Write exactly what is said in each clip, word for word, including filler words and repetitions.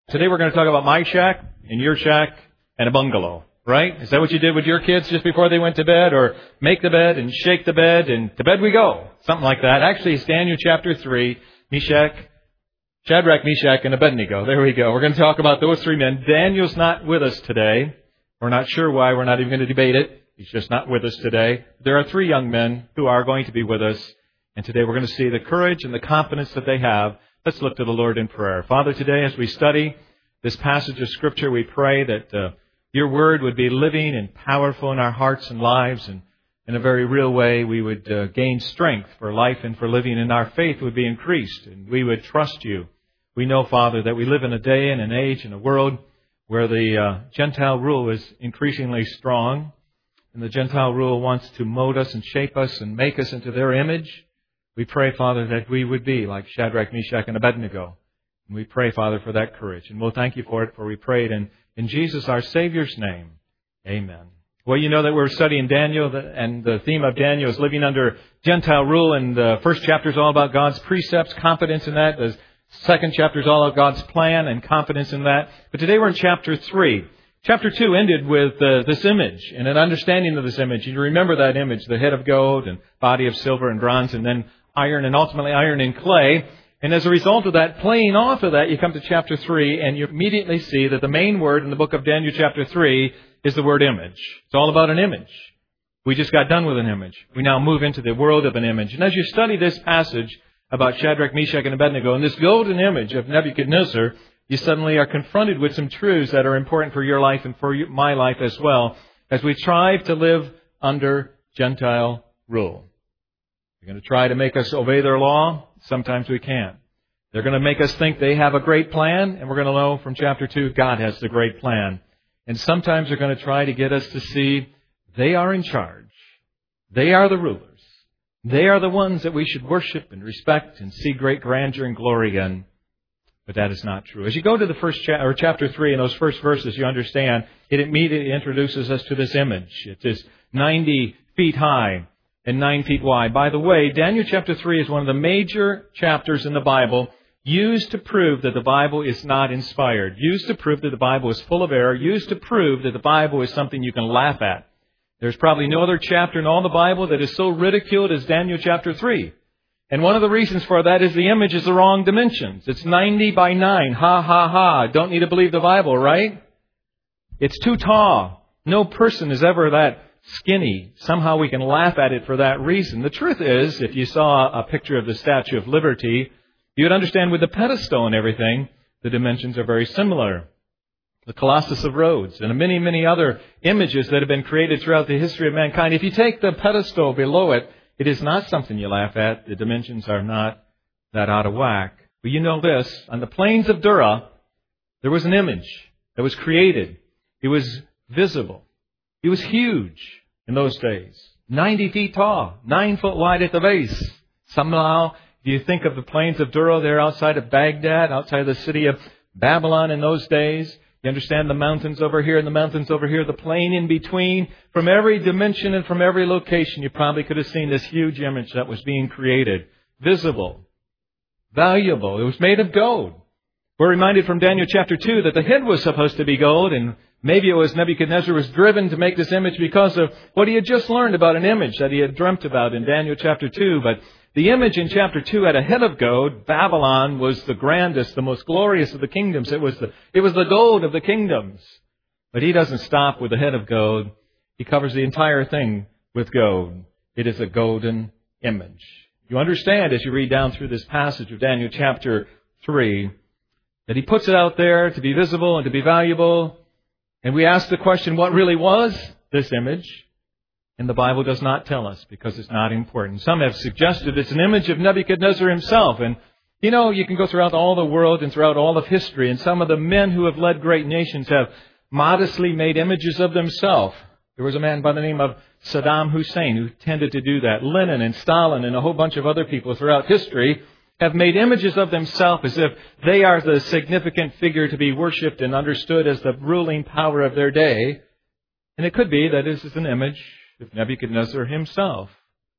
Today we're going to talk about my shack and your shack and a bungalow, right? Is that what you did with your kids just before they went to bed? Or make the bed and shake the bed and to bed we go. Something like that. Actually, it's Daniel chapter three, Meshach, Shadrach, Meshach, and Abednego. There we go. We're going to talk about those three men. Daniel's not with us today. We're not sure why. We're not even going to debate it. He's just not with us today. There are three young men who are going to be with us. And today we're going to see the courage and the confidence that they have. Let's look to the Lord in prayer. Father, today as we study this passage of Scripture, we pray that uh, your word would be living and powerful in our hearts and lives. And in a very real way, we would uh, gain strength for life and for living. And our faith would be increased. And we would trust you. We know, Father, that we live in a day and an age and a world where the uh, Gentile rule is increasingly strong. And the Gentile rule wants to mold us and shape us and make us into their image. We pray, Father, that we would be like Shadrach, Meshach, and Abednego. And we pray, Father, for that courage. And we'll thank you for it, for we prayed in, in Jesus, our Savior's name. Amen. Well, you know that we're studying Daniel, and the theme of Daniel is living under Gentile rule. And the first chapter is all about God's precepts, confidence in that. The second chapter is all about God's plan and confidence in that. But today we're in chapter three. Chapter two ended with uh, this image and an understanding of this image. You remember that image, the head of gold and body of silver and bronze, and then iron and ultimately iron and clay. And as a result of that, playing off of that, you come to chapter three and you immediately see that the main word in the book of Daniel chapter three is the word image. It's all about an image. We just got done with an image. We now move into the world of an image. And as you study this passage about Shadrach, Meshach, and Abednego and this golden image of Nebuchadnezzar, you suddenly are confronted with some truths that are important for your life and for my life as well as we strive to live under Gentile rule. They're going to try to make us obey their law. Sometimes we can't. They're going to make us think they have a great plan, and we're going to know from chapter two, God has the great plan. And sometimes they're going to try to get us to see they are in charge. They are the rulers. They are the ones that we should worship and respect and see great grandeur and glory in. But that is not true. As you go to the first cha- or chapter three, in those first verses, you understand it immediately introduces us to this image. It is ninety feet high and nine feet wide. By the way, Daniel chapter three is one of the major chapters in the Bible used to prove that the Bible is not inspired, used to prove that the Bible is full of error, used to prove that the Bible is something you can laugh at. There's probably no other chapter in all the Bible that is so ridiculed as Daniel chapter three. And one of the reasons for that is the image is the wrong dimensions. It's ninety by nine. Ha, ha, ha. Don't need to believe the Bible, right? It's too tall. No person is ever that skinny. Somehow we can laugh at it for that reason. The truth is, if you saw a picture of the Statue of Liberty, you would understand with the pedestal and everything, the dimensions are very similar. The Colossus of Rhodes and many, many other images that have been created throughout the history of mankind. If you take the pedestal below it, it is not something you laugh at. The dimensions are not that out of whack. But you know this, on the plains of Dura, there was an image that was created. It was visible. It was huge in those days. ninety feet tall, nine foot wide at the base. Somehow, if you think of the plains of Dura there outside of Baghdad, outside of the city of Babylon in those days, you understand the mountains over here and the mountains over here, the plain in between. From every dimension and from every location, you probably could have seen this huge image that was being created. Visible. Valuable. It was made of gold. We're reminded from Daniel chapter two that the head was supposed to be gold, and maybe it was Nebuchadnezzar was driven to make this image because of what he had just learned about an image that he had dreamt about in Daniel chapter two. But the image in chapter two had a head of gold. Babylon was the grandest, the most glorious of the kingdoms. It was the, it was the gold of the kingdoms. But he doesn't stop with the head of gold. He covers the entire thing with gold. It is a golden image. You understand as you read down through this passage of Daniel chapter three that he puts it out there to be visible and to be valuable. And we ask the question, what really was this image? And the Bible does not tell us because it's not important. Some have suggested it's an image of Nebuchadnezzar himself. And, you know, you can go throughout all the world and throughout all of history. And some of the men who have led great nations have modestly made images of themselves. There was a man by the name of Saddam Hussein who tended to do that. Lenin and Stalin and a whole bunch of other people throughout history have made images of themselves as if they are the significant figure to be worshipped and understood as the ruling power of their day. And it could be that this is an image of Nebuchadnezzar himself.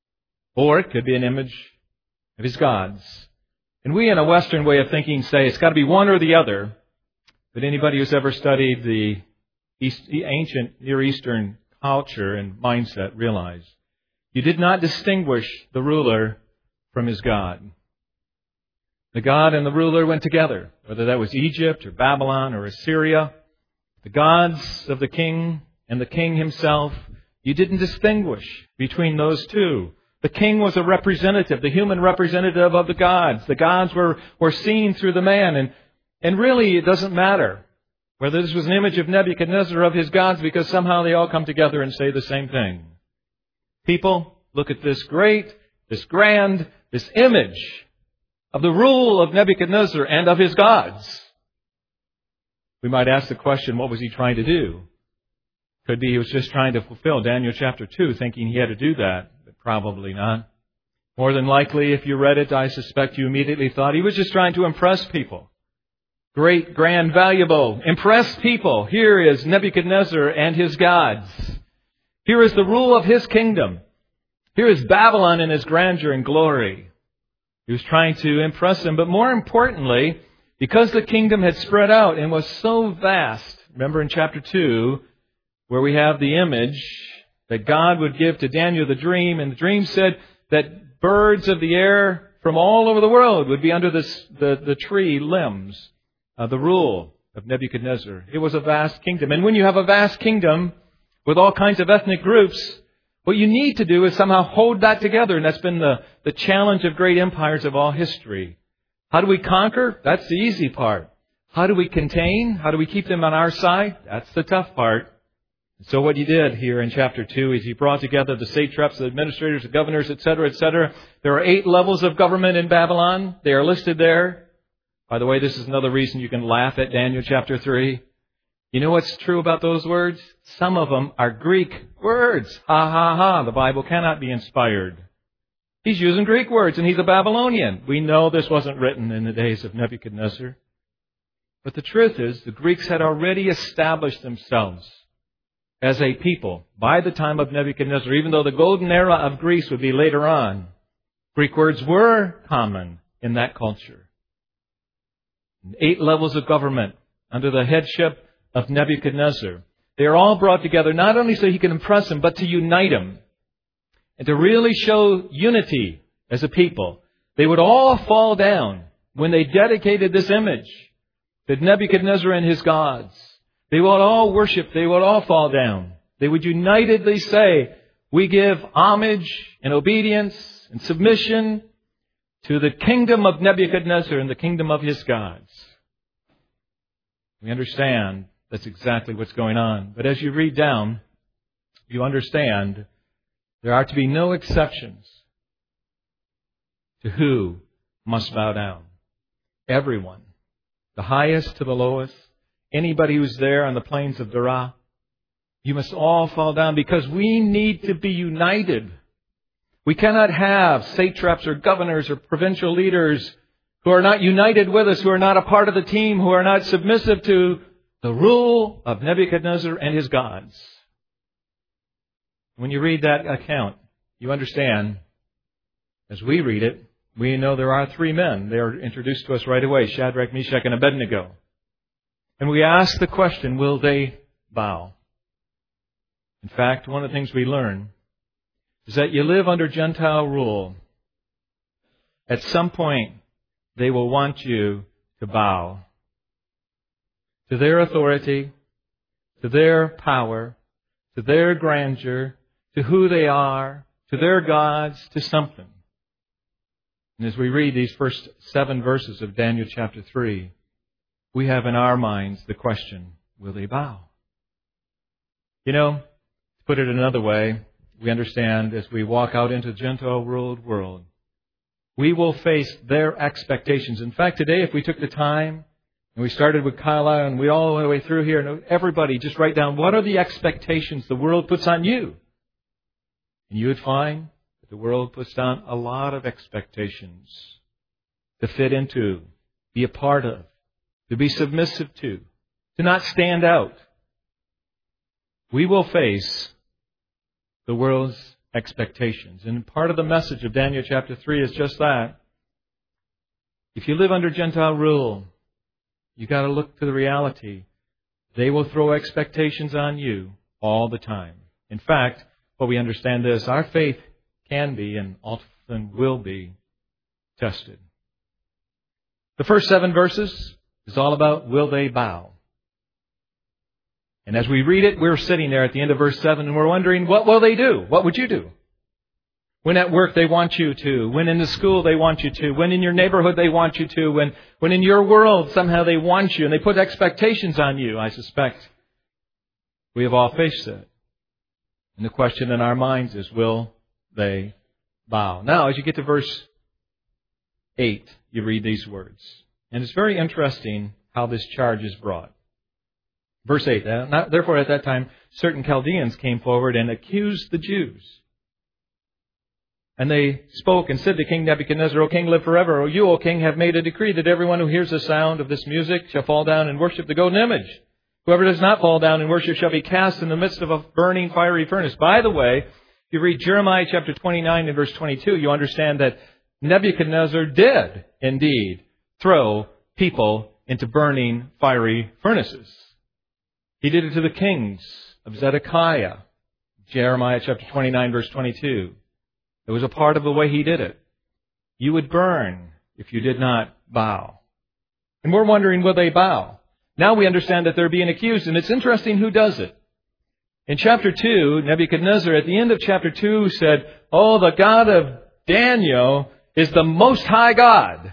Or it could be an image of his gods. And we in a Western way of thinking say it's got to be one or the other. But anybody who's ever studied the East, ancient Near Eastern culture and mindset realize you did not distinguish the ruler from his God. The God and the ruler went together, whether that was Egypt or Babylon or Assyria. The gods of the king and the king himself, you didn't distinguish between those two. The king was a representative, the human representative of the gods. The gods were, were seen through the man. And, and really, it doesn't matter whether this was an image of Nebuchadnezzar or of his gods, because somehow they all come together and say the same thing. People, look at this great, this grand, this image of the rule of Nebuchadnezzar and of his gods. We might ask the question, what was he trying to do? Could be he was just trying to fulfill Daniel chapter two, thinking he had to do that. But probably not. More than likely, if you read it, I suspect you immediately thought he was just trying to impress people. Great, grand, valuable. Impress people. Here is Nebuchadnezzar and his gods. Here is the rule of his kingdom. Here is Babylon in his grandeur and glory. He was trying to impress them. But more importantly, because the kingdom had spread out and was so vast, remember in chapter two, where we have the image that God would give to Daniel the dream, and the dream said that birds of the air from all over the world would be under this, the, the tree limbs. Uh, the rule of Nebuchadnezzar. It was a vast kingdom. And when you have a vast kingdom with all kinds of ethnic groups, what you need to do is somehow hold that together. And that's been the, the challenge of great empires of all history. How do we conquer? That's the easy part. How do we contain? How do we keep them on our side? That's the tough part. And so what he did here in chapter two is he brought together the satraps, the administrators, the governors, et cetera, et cetera. There are eight levels of government in Babylon. They are listed there. By the way, this is another reason you can laugh at Daniel chapter three. You know what's true about those words? Some of them are Greek words. Ha, ha, ha. The Bible cannot be inspired. He's using Greek words, and he's a Babylonian. We know this wasn't written in the days of Nebuchadnezzar. But the truth is, the Greeks had already established themselves as a people by the time of Nebuchadnezzar, even though the golden era of Greece would be later on. Greek words were common in that culture. Eight levels of government under the headship of Nebuchadnezzar. They are all brought together not only so he can impress him, but to unite him. And to really show unity as a people. They would all fall down when they dedicated this image to Nebuchadnezzar and his gods. They would all worship. They would all fall down. They would unitedly say, we give homage and obedience and submission to the kingdom of Nebuchadnezzar and the kingdom of his gods. We understand that's exactly what's going on. But as you read down, you understand there are to be no exceptions to who must bow down. Everyone, the highest to the lowest, anybody who's there on the plains of Dura, you must all fall down because we need to be united. We cannot have satraps or governors or provincial leaders who are not united with us, who are not a part of the team, who are not submissive to the rule of Nebuchadnezzar and his gods. When you read that account, you understand, as we read it, we know there are three men. They are introduced to us right away, Shadrach, Meshach, and Abednego. And we ask the question, will they bow? In fact, one of the things we learn is that you live under Gentile rule. At some point, they will want you to bow to their authority, to their power, to their grandeur, to who they are, to their gods, to something. And as we read these first seven verses of Daniel chapter three, we have in our minds the question, will they bow? You know, to put it another way, we understand as we walk out into the Gentile world world, we will face their expectations. In fact, today, if we took the time and we started with Carlisle and we all went way through here, and everybody just write down what are the expectations the world puts on you. And you would find that the world puts down a lot of expectations to fit into, be a part of, to be submissive to, to not stand out. We will face the world's expectations. And part of the message of Daniel chapter three is just that. If you live under Gentile rule, You got to look to the reality. They will throw expectations on you all the time. In fact, what we understand is our faith can be and often will be tested. The first seven verses is all about will they bow. And as we read it, we're sitting there at the end of verse seven and we're wondering, what will they do? What would you do? When at work they want you to, when in the school they want you to, when in your neighborhood they want you to, when, when in your world somehow they want you and they put expectations on you, I suspect we have all faced that. And the question in our minds is, will they bow? Now, as you get to verse eight, you read these words. And it's very interesting how this charge is brought. Verse eight, therefore at that time certain Chaldeans came forward and accused the Jews. And they spoke and said to King Nebuchadnezzar, O king, live forever. O you, O king, have made a decree that everyone who hears the sound of this music shall fall down and worship the golden image. Whoever does not fall down and worship shall be cast in the midst of a burning fiery furnace. By the way, if you read Jeremiah chapter twenty-nine and verse twenty-two, you understand that Nebuchadnezzar did indeed throw people into burning fiery furnaces. He did it to the kings of Zedekiah. Jeremiah chapter twenty-nine verse twenty-two. It was a part of the way he did it. You would burn if you did not bow. And we're wondering, will they bow? Now we understand that they're being accused, and it's interesting who does it. In chapter two, Nebuchadnezzar at the end of chapter two said, Oh, the God of Daniel is the Most High God.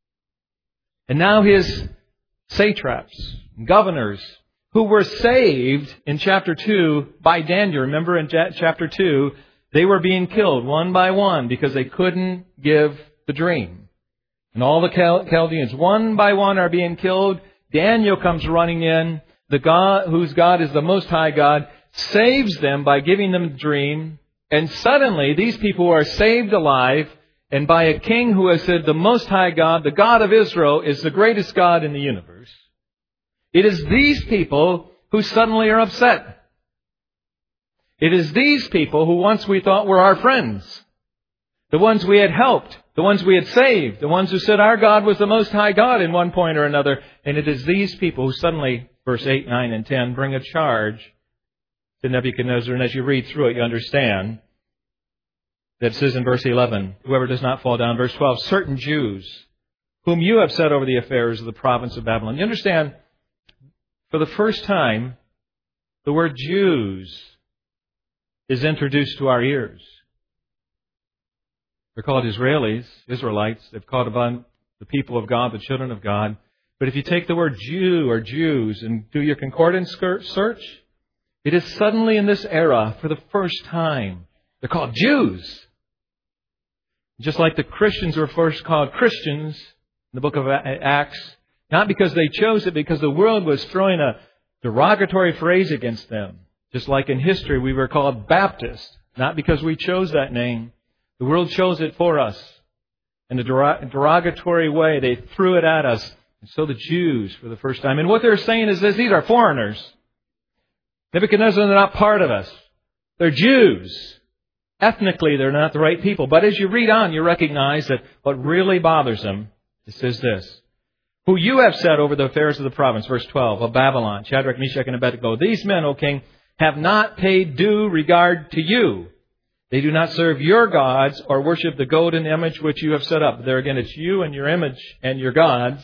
And now his satraps, governors, who were saved in chapter two by Daniel, remember in chapter two, they were being killed one by one because they couldn't give the dream. And all the Chaldeans, one by one, are being killed. Daniel comes running in, the God whose God is the Most High God, saves them by giving them the dream. And suddenly, these people are saved alive, and by a king who has said, the Most High God, the God of Israel, is the greatest God in the universe. It is these people who suddenly are upset. It is these people who once we thought were our friends, the ones we had helped, the ones we had saved, the ones who said our God was the Most High God in one point or another. And it is these people who suddenly, verse eight, nine, and ten, bring a charge to Nebuchadnezzar. And as you read through it, you understand that it says in verse eleven, whoever does not fall down. Verse twelve, certain Jews whom you have set over the affairs of the province of Babylon. You understand, for the first time, the word Jews is introduced to our ears. They're called Israelis, Israelites. They've called upon the people of God, the children of God. But if you take the word Jew or Jews and do your concordance search, it is suddenly in this era, for the first time, they're called Jews. Just like the Christians were first called Christians in the book of Acts, not because they chose it, because the world was throwing a derogatory phrase against them. Just like in history, we were called Baptist, not because we chose that name. The world chose it for us. In a derogatory way, they threw it at us. And so the Jews, for the first time. And what they're saying is this, these are foreigners. Nebuchadnezzar, they're not part of us. They're Jews. Ethnically, they're not the right people. But as you read on, you recognize that what really bothers them, it says this. Who you have set over the affairs of the province, verse twelve, of Babylon, Shadrach, Meshach, and Abednego. These men, O king, have not paid due regard to you. They do not serve your gods or worship the golden image which you have set up. There again, it's you and your image and your gods.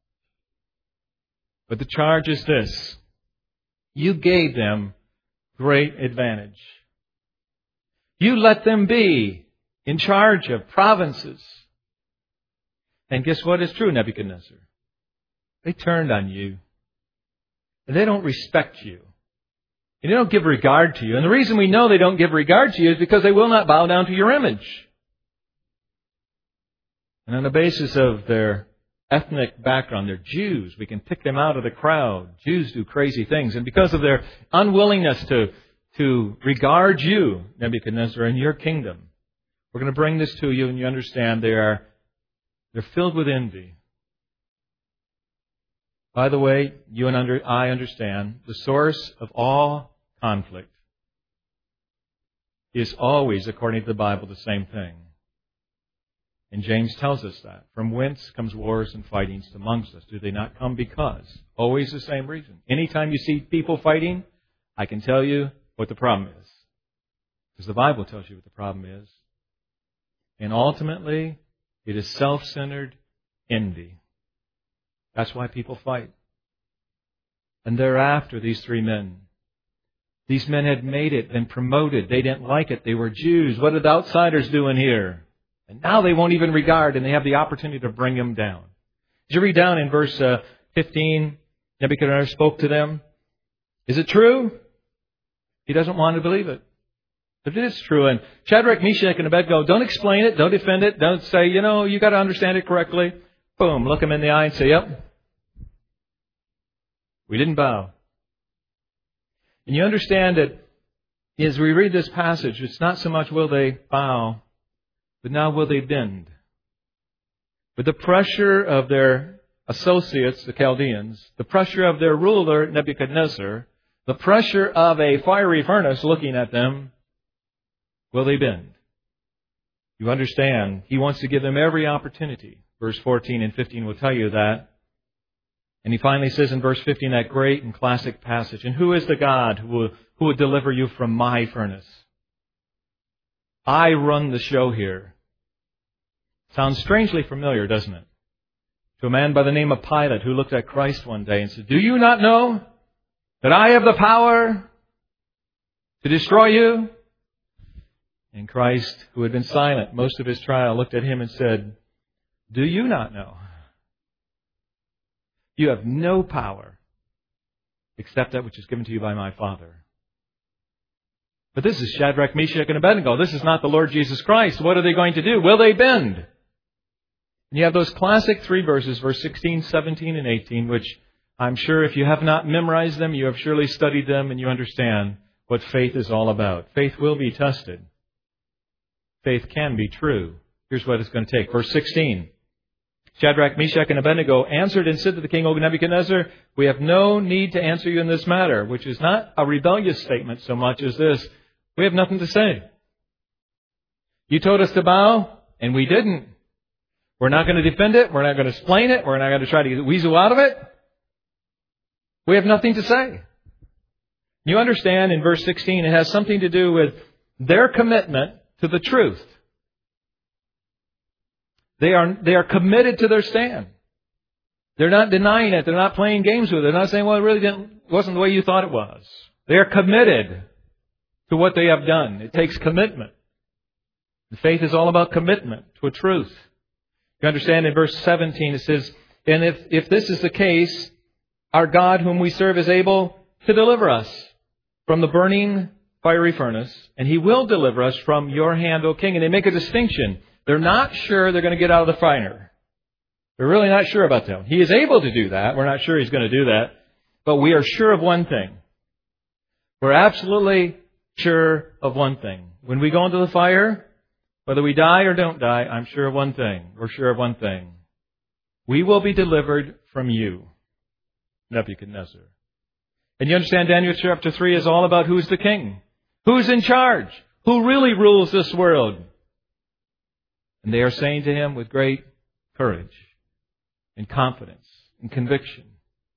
But the charge is this. You gave them great advantage. You let them be in charge of provinces. And guess what is true, Nebuchadnezzar? They turned on you. And they don't respect you. And they don't give regard to you. And the reason we know they don't give regard to you is because they will not bow down to your image. And on the basis of their ethnic background, they're Jews. We can pick them out of the crowd. Jews do crazy things. And because of their unwillingness to, to regard you, Nebuchadnezzar, and your kingdom, we're going to bring this to you, and you understand they are they're filled with envy. By the way, you and under, I understand the source of all conflict is always, according to the Bible, the same thing. And James tells us that. From whence comes wars and fightings amongst us? Do they not come because? Always the same reason. Anytime you see people fighting, I can tell you what the problem is. Because the Bible tells you what the problem is. And ultimately, it is self-centered envy. That's why people fight. And thereafter, these three men. These men had made it, been promoted. They didn't like it. They were Jews. What are the outsiders doing here? And now they won't even regard, and they have the opportunity to bring them down. As you read down in verse uh, fifteen, Nebuchadnezzar spoke to them. Is it true? He doesn't want to believe it. But it is true. And Shadrach, Meshach, and Abednego, don't explain it, don't defend it, don't say, you know, you got to understand it correctly. Boom, look them in the eye and say, yep, we didn't bow. And you understand that as we read this passage, it's not so much will they bow, but now will they bend? With the pressure of their associates, the Chaldeans, the pressure of their ruler, Nebuchadnezzar, the pressure of a fiery furnace looking at them, will they bend? You understand, He wants to give them every opportunity. Verse fourteen and fifteen will tell you that. And He finally says in verse fifteen, that great and classic passage, and who is the God who will, who will deliver you from my furnace? I run the show here. Sounds strangely familiar, doesn't it? To a man by the name of Pilate who looked at Christ one day and said, do you not know that I have the power to destroy you? And Christ, who had been silent most of His trial, looked at him and said, do you not know? You have no power except that which is given to you by my Father. But this is Shadrach, Meshach, and Abednego. This is not the Lord Jesus Christ. What are they going to do? Will they bend? And you have those classic three verses, verse sixteen, seventeen, and eighteen, which I'm sure if you have not memorized them, you have surely studied them and you understand what faith is all about. Faith will be tested. Faith can be true. Here's what it's going to take. Verse sixteen. Shadrach, Meshach, and Abednego answered and said to the king, O Nebuchadnezzar, we have no need to answer you in this matter, which is not a rebellious statement so much as this. We have nothing to say. You told us to bow, and we didn't. We're not going to defend it. We're not going to explain it. We're not going to try to weasel out of it. We have nothing to say. You understand in verse sixteen, it has something to do with their commitment to the truth. They are, they are committed to their stand. They're not denying it. They're not playing games with it. They're not saying, well, it really didn't, wasn't the way you thought it was. They are committed to what they have done. It takes commitment. The faith is all about commitment to a truth. You understand in verse seventeen it says, and if, if this is the case, our God whom we serve is able to deliver us from the burning fiery furnace, and He will deliver us from your hand, O King. And they make a distinction. They're not sure they're going to get out of the fire. They're really not sure about that. He is able to do that. We're not sure He's going to do that. But we are sure of one thing. We're absolutely sure of one thing. When we go into the fire, whether we die or don't die, I'm sure of one thing. We're sure of one thing. We will be delivered from you, Nebuchadnezzar. And you understand Daniel chapter three is all about who's the king. Who's in charge? Who really rules this world? And they are saying to him with great courage and confidence and conviction,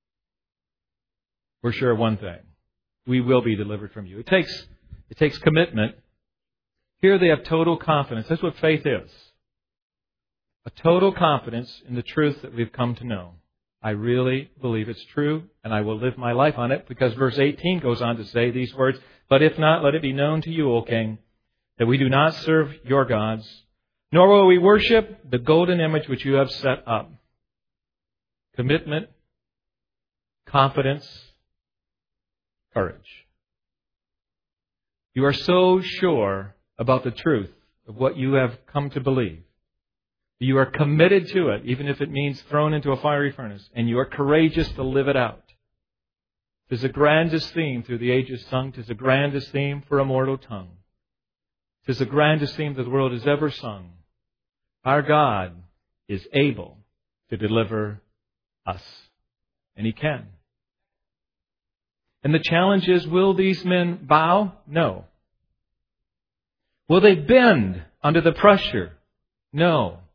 we're sure of one thing. We will be delivered from you. It takes, it takes commitment. Here they have total confidence. That's what faith is. A total confidence in the truth that we've come to know. I really believe it's true, and I will live my life on it, because verse eighteen goes on to say these words, but if not, let it be known to you, O King, that we do not serve your gods, nor will we worship the golden image which you have set up. Commitment, confidence, courage. You are so sure about the truth of what you have come to believe. You are committed to it, even if it means thrown into a fiery furnace, and you are courageous to live it out. It is the grandest theme through the ages sung. It is the grandest theme for a mortal tongue. It is the grandest theme that the world has ever sung. Our God is able to deliver us. And He can. And the challenge is, will these men bow? No. Will they bend under the pressure? No.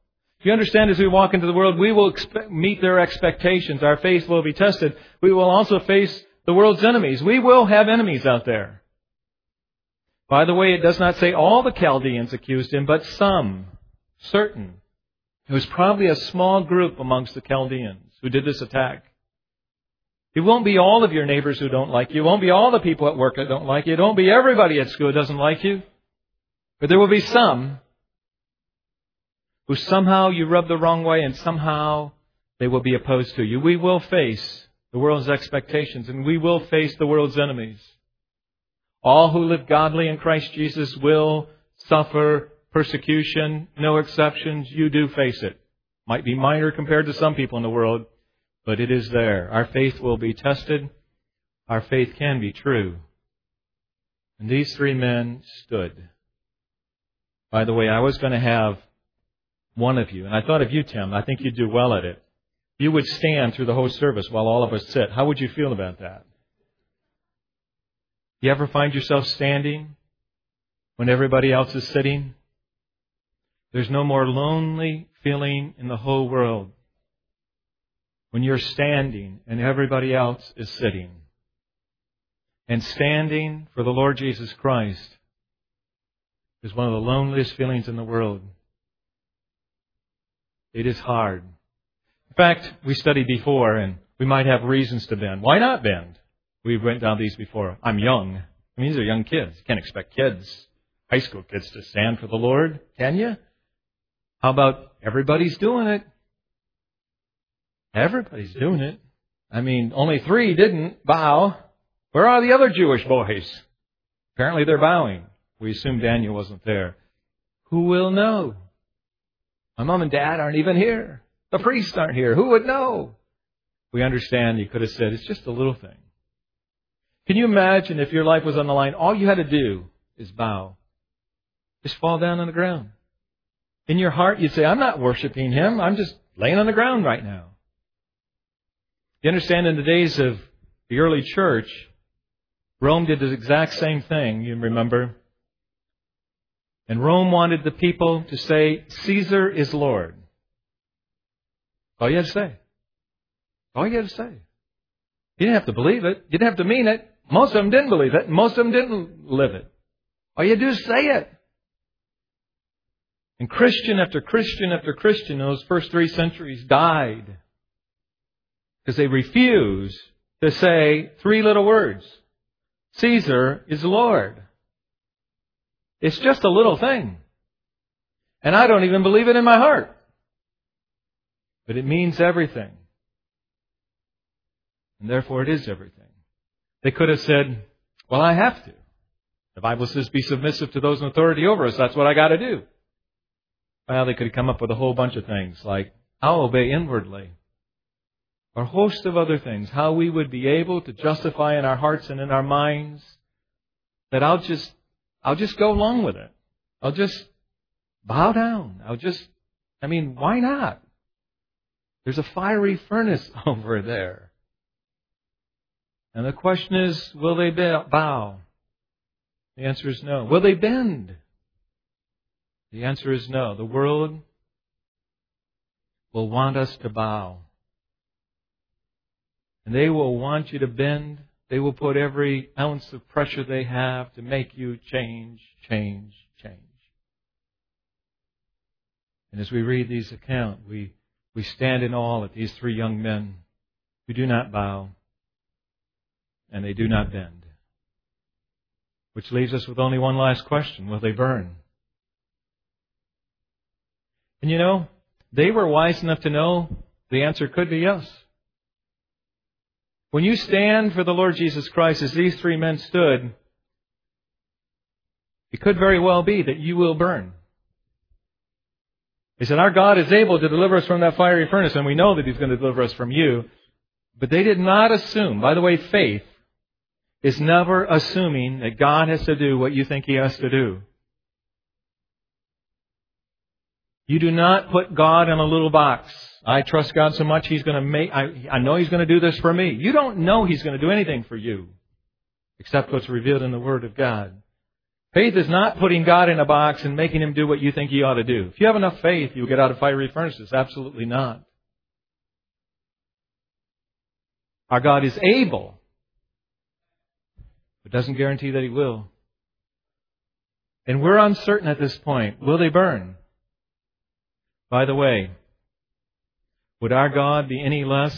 Do you understand, as we walk into the world, we will expect, meet their expectations. Our faith will be tested. We will also face the world's enemies. We will have enemies out there. By the way, it does not say all the Chaldeans accused him, but some, certain. It was probably a small group amongst the Chaldeans who did this attack. It won't be all of your neighbors who don't like you. It won't be all the people at work that don't like you. It won't be everybody at school who doesn't like you. But there will be some who somehow you rub the wrong way and somehow they will be opposed to you. We will face the world's expectations and we will face the world's enemies. All who live godly in Christ Jesus will suffer persecution, no exceptions. You do face it. Might be minor compared to some people in the world, but it is there. Our faith will be tested. Our faith can be true. And these three men stood. By the way, I was going to have one of you, and I thought of you, Tim. I think you'd do well at it. You would stand through the whole service while all of us sit. How would you feel about that? You ever find yourself standing when everybody else is sitting? There's no more lonely feeling in the whole world when you're standing and everybody else is sitting. And standing for the Lord Jesus Christ is one of the loneliest feelings in the world. It is hard. In fact, we studied before and we might have reasons to bend. Why not bend? We went down these before. I'm young. I mean, these are young kids. You can't expect kids, high school kids, to stand for the Lord, can you? How about everybody's doing it? Everybody's doing it. I mean, only three didn't bow. Where are the other Jewish boys? Apparently they're bowing. We assume Daniel wasn't there. Who will know? My mom and dad aren't even here. The priests aren't here. Who would know? We understand you could have said, it's just a little thing. Can you imagine if your life was on the line, all you had to do is bow. Just fall down on the ground. In your heart, you'd say, I'm not worshiping Him. I'm just laying on the ground right now. You understand, in the days of the early church, Rome did the exact same thing, you remember. And Rome wanted the people to say, Caesar is Lord. All you had to say. All you had to say. You didn't have to believe it. You didn't have to mean it. Most of them didn't believe it. Most of them didn't live it. All you had to do is say it. And Christian after Christian after Christian in those first three centuries died because they refused to say three little words. Caesar is Lord. It's just a little thing. And I don't even believe it in my heart. But it means everything. And therefore it is everything. They could have said, well, I have to. The Bible says be submissive to those in authority over us. That's what I got to do. Well, they could have come up with a whole bunch of things like, I'll obey inwardly. Or a host of other things. How we would be able to justify in our hearts and in our minds that I'll just, I'll just go along with it. I'll just bow down. I'll just, I mean, why not? There's a fiery furnace over there. And the question is, will they bow? The answer is no. Will they bend? The answer is no. The world will want us to bow. And they will want you to bend. They will put every ounce of pressure they have to make you change, change, change. And as we read these accounts, we, we stand in awe at these three young men who do not bow and they do not bend. Which leaves us with only one last question. Will they burn? And you know, they were wise enough to know the answer could be yes. When you stand for the Lord Jesus Christ, as these three men stood, it could very well be that you will burn. They said, our God is able to deliver us from that fiery furnace, and we know that He's going to deliver us from you. But they did not assume. By the way, faith is never assuming that God has to do what you think He has to do. You do not put God in a little box. I trust God so much He's going to make, I, I know He's going to do this for me. You don't know He's going to do anything for you except what's revealed in the Word of God. Faith is not putting God in a box and making Him do what you think He ought to do. If you have enough faith, you'll get out of fiery furnaces. Absolutely not. Our God is able, but doesn't guarantee that He will. And we're uncertain at this point. Will they burn? By the way, would our God be any less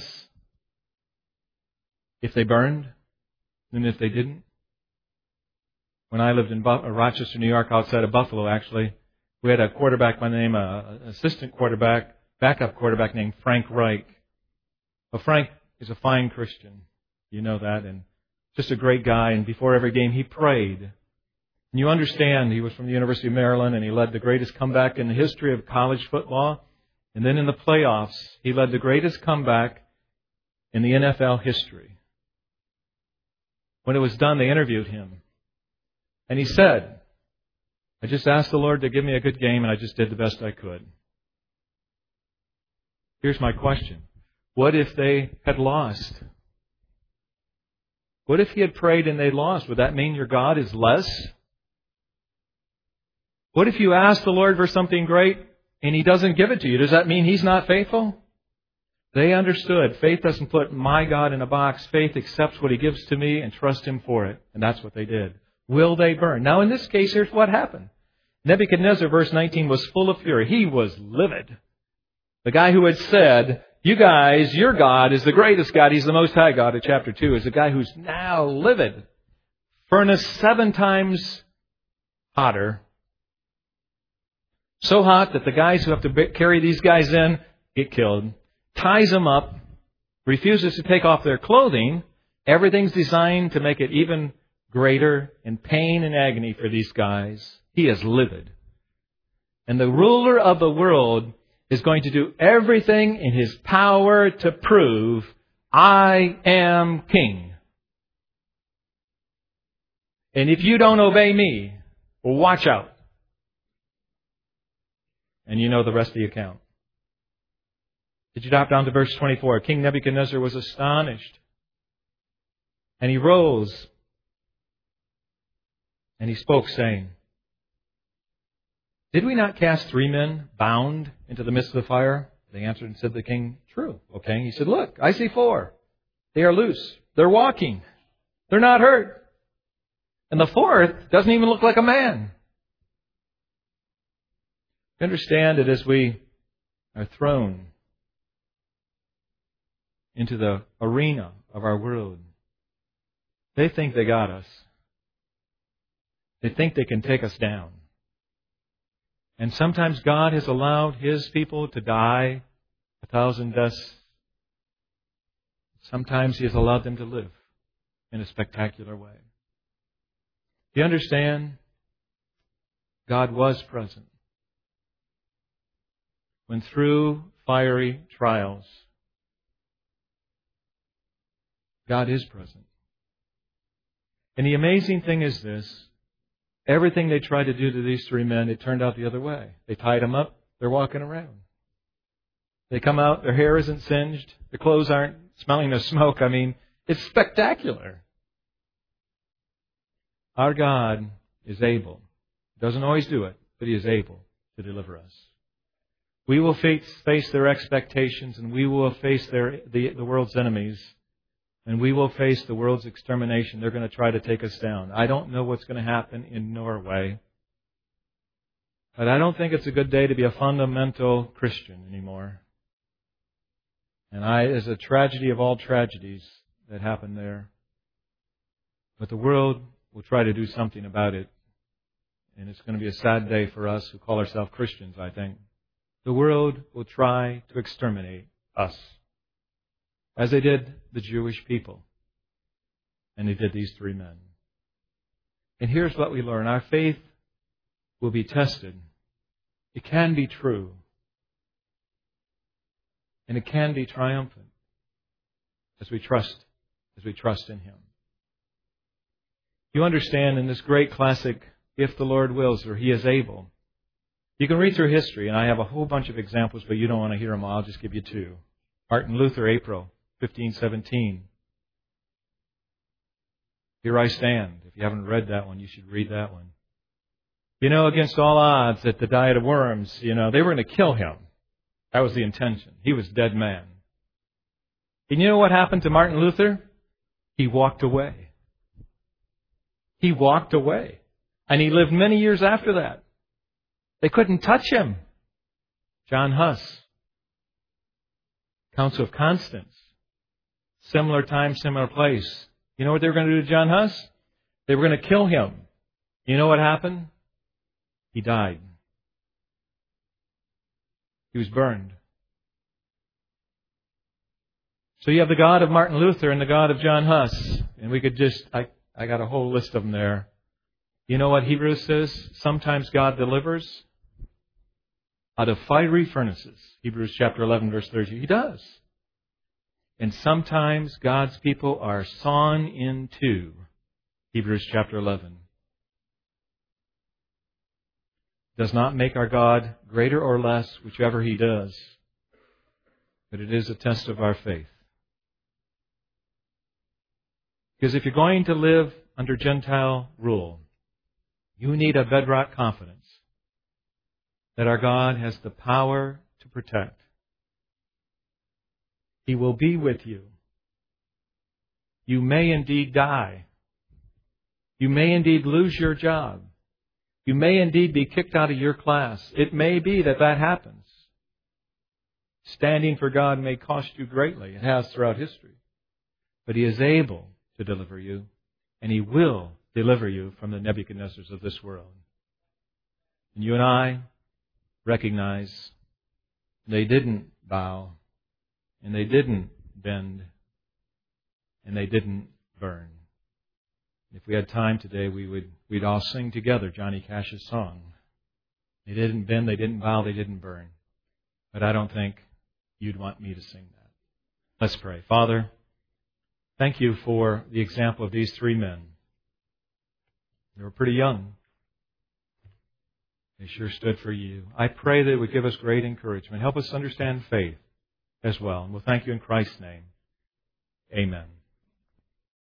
if they burned than if they didn't? When I lived in Rochester, New York, outside of Buffalo, actually, we had a quarterback by the name, uh, an assistant quarterback, backup quarterback named Frank Reich. Well, Frank is a fine Christian. You know that. And just a great guy. And before every game, he prayed. And you understand, he was from the University of Maryland, and he led the greatest comeback in the history of college football. And then in the playoffs, he led the greatest comeback in the N F L history. When it was done, they interviewed him. And he said, I just asked the Lord to give me a good game, and I just did the best I could. Here's my question. What if they had lost? What if he had prayed and they lost? Would that mean your God is less? What if you ask the Lord for something great and He doesn't give it to you? Does that mean He's not faithful? They understood. Faith doesn't put my God in a box. Faith accepts what He gives to me and trusts Him for it. And that's what they did. Will they burn? Now in this case, here's what happened. Nebuchadnezzar, verse nineteen, was full of fury. He was livid. The guy who had said, you guys, your God is the greatest God. He's the Most High God, in chapter two, is a guy who's now livid. Furnace seven times hotter. So hot that the guys who have to carry these guys in get killed. Ties them up. Refuses to take off their clothing. Everything's designed to make it even greater in pain and agony for these guys. He is livid. And the ruler of the world is going to do everything in his power to prove, I am king. And if you don't obey me, watch out. And you know the rest of the account. Did you drop down to verse twenty-four? King Nebuchadnezzar was astonished. And he rose. And he spoke, saying, did we not cast three men bound into the midst of the fire? They answered and said to the king, true. Okay. He said, look, I see four. They are loose. They're walking. They're not hurt. And the fourth doesn't even look like a man. You understand that as we are thrown into the arena of our world, they think they got us. They think they can take us down. And sometimes God has allowed His people to die a thousand deaths. Sometimes He has allowed them to live in a spectacular way. Do you understand? God was present when through fiery trials, God is present. And the amazing thing is this. Everything they tried to do to these three men, it turned out the other way. They tied them up. They're walking around. They come out. Their hair isn't singed. Their clothes aren't smelling of smoke. I mean, it's spectacular. Our God is able. Doesn't always do it, but He is able to deliver us. We will face, face their expectations, and we will face their, the, the world's enemies. And we will face the world's extermination. They're going to try to take us down. I don't know what's going to happen in Norway. But I don't think it's a good day to be a fundamental Christian anymore. And I, it's a tragedy of all tragedies that happened there. But the world will try to do something about it. And it's going to be a sad day for us who call ourselves Christians, I think. The world will try to exterminate us. As they did the Jewish people. And they did these three men. And here's what we learn. Our faith will be tested. It can be true. And it can be triumphant. As we trust, as we trust in Him. You understand in this great classic, If the Lord Wills, or He is Able. You can read through history, and I have a whole bunch of examples, but you don't want to hear them all. I'll just give you two. Martin Luther, April fifteen seventeen. Here I stand. If you haven't read that one, you should read that one. You know, against all odds at the Diet of Worms, you know, they were going to kill him. That was the intention. He was a dead man. And you know what happened to Martin Luther? He walked away. He walked away. And he lived many years after that. They couldn't touch him. John Huss. Council of Constance. Similar time, similar place. You know what they were going to do to John Huss? They were going to kill him. You know what happened? He died. He was burned. So you have the God of Martin Luther and the God of John Huss. And we could just, I, I got a whole list of them there. You know what Hebrews says? Sometimes God delivers out of fiery furnaces. Hebrews chapter eleven, verse thirty. He does. And sometimes God's people are sawn in two. Hebrews chapter eleven. Does not make our God greater or less, whichever He does. But it is a test of our faith. Because if you're going to live under Gentile rule, you need a bedrock confidence that our God has the power to protect. He will be with you. You may indeed die. You may indeed lose your job. You may indeed be kicked out of your class. It may be that that happens. Standing for God may cost you greatly. It has throughout history. But He is able to deliver you, and He will deliver you from the Nebuchadnezzars of this world. And you and I recognize they didn't bow, and they didn't bend, and they didn't burn. If we had time today, we would we'd all sing together Johnny Cash's song. They didn't bend, they didn't bow, they didn't burn. But I don't think you'd want me to sing that. Let's pray. Father, thank you for the example of these three men. They were pretty young. They sure stood for you. I pray that it would give us great encouragement. Help us understand faith as well. And we'll thank you in Christ's name. Amen.